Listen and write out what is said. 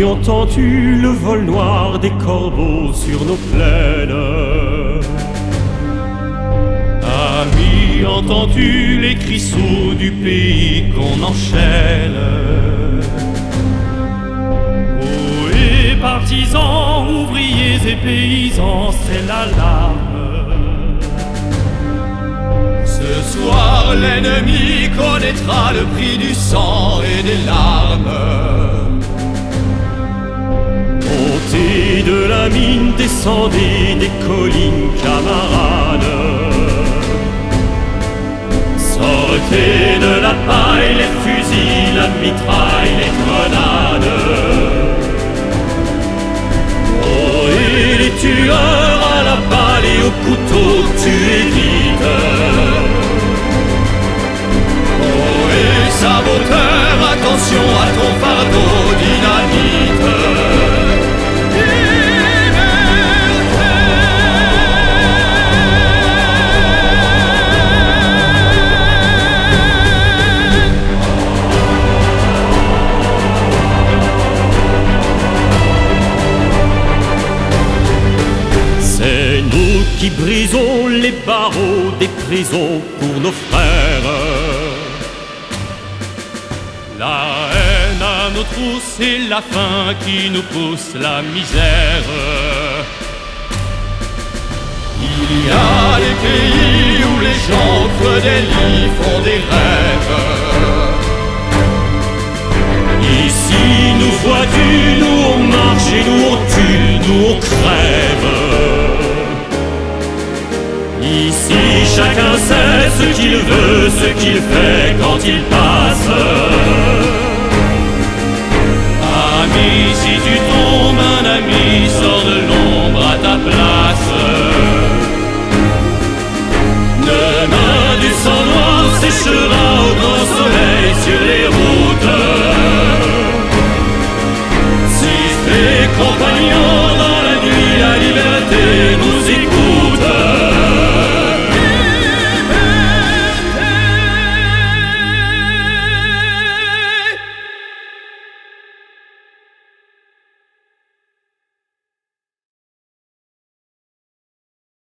Ami, entends-tu le vol noir des corbeaux sur nos plaines? Ami, entends-tu les cris sourds du pays qu'on enchaîne? Oui, partisans, ouvriers et paysans, c'est l'alarme. Ce soir, l'ennemi connaîtra le prix du sang et des larmes. Montez de la mine, descendez des collines, camarades. Sortez de la paille, les fusils, la mitraille, les grenades. Oh, et les tueurs à la balle et au couteau, tuez vite. Oh, et saboteur, attention à ton fardeau, dynamite. Qui brisons les barreaux des prisons pour nos frères. La haine à nos trousses et la faim qui nous pousse la misère. Il y a des pays où les gens creux des lits font des rêves. Ici nous vois-tu, nous on marche et nous on tue, nous on crève. Ici chacun sait ce qu'il veut, ce qu'il fait quand il passe.